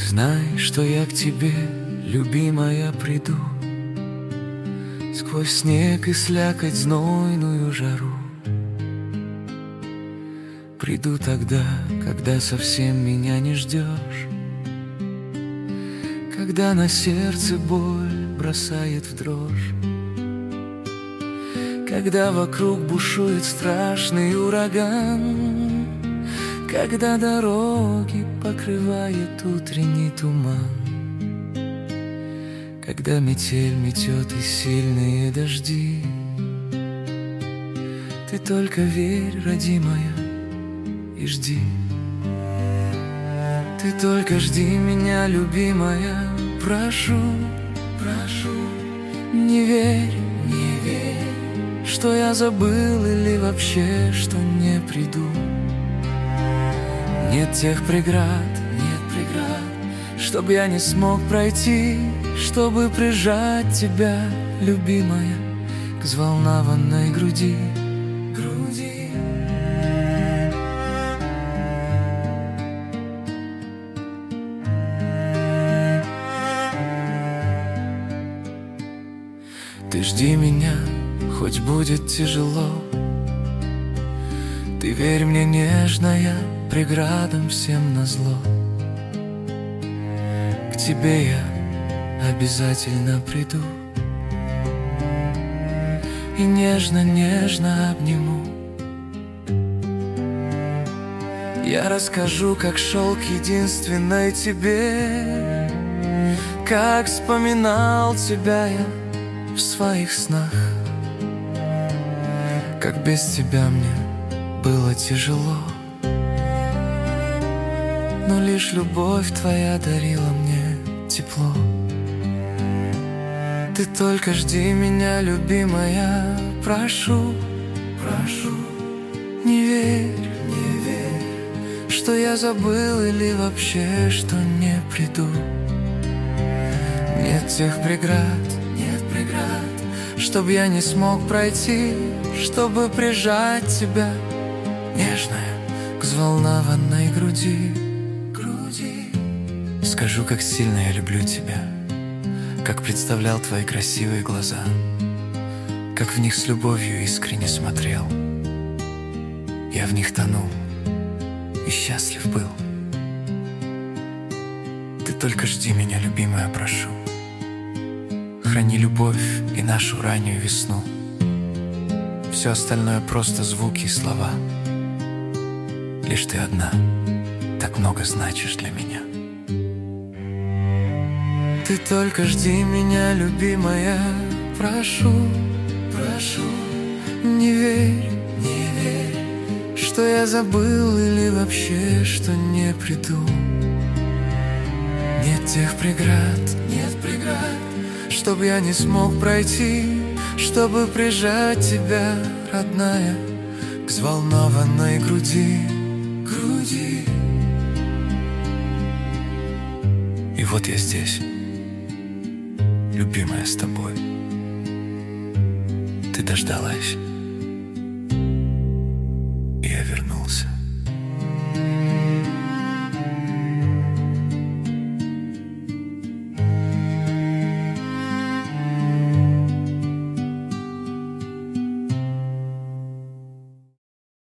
Знай, что я к тебе, любимая, приду сквозь снег и слякоть, знойную жару. Приду тогда, когда совсем меня не ждешь, когда на сердце боль бросает в дрожь, когда вокруг бушует страшный ураган, когда дороги покрывает утренний туман, когда метель метет и сильные дожди. Ты только верь, родимая, и жди. Ты только жди меня, любимая, прошу, прошу. Не верь, не верь, что я забыл или вообще, что не приду. Нет тех преград, чтоб я не смог пройти, чтобы прижать тебя, любимая, к взволнованной груди. Ты жди меня, хоть будет тяжело. Ты верь мне, нежная, преградам всем назло. К тебе я обязательно приду и нежно-нежно обниму. Я расскажу, как шел к единственной тебе, как вспоминал тебя я в своих снах, как без тебя мне было тяжело, но лишь любовь твоя дарила мне тепло. Ты только жди меня, любимая, прошу, прошу. Не верь, не верь, что я забыл или вообще, что не приду. Нет тех преград, чтоб я не смог пройти, чтобы прижать тебя, нежная, к взволнованной груди. Скажу, как сильно я люблю тебя, как представлял твои красивые глаза, как в них с любовью искренне смотрел. Я в них тонул и счастлив был. Ты только жди меня, любимая, прошу. Храни любовь и нашу раннюю весну. Все остальное просто звуки и слова. Лишь ты одна так много значишь для меня. Ты только жди меня, любимая, прошу, прошу. Не верь, не верь, что я забыл или вообще, что не приду. Нет тех преград, чтоб я не смог пройти, чтобы прижать тебя, родная, к взволнованной груди. И вот я здесь, любимая, с тобой. Ты дождалась.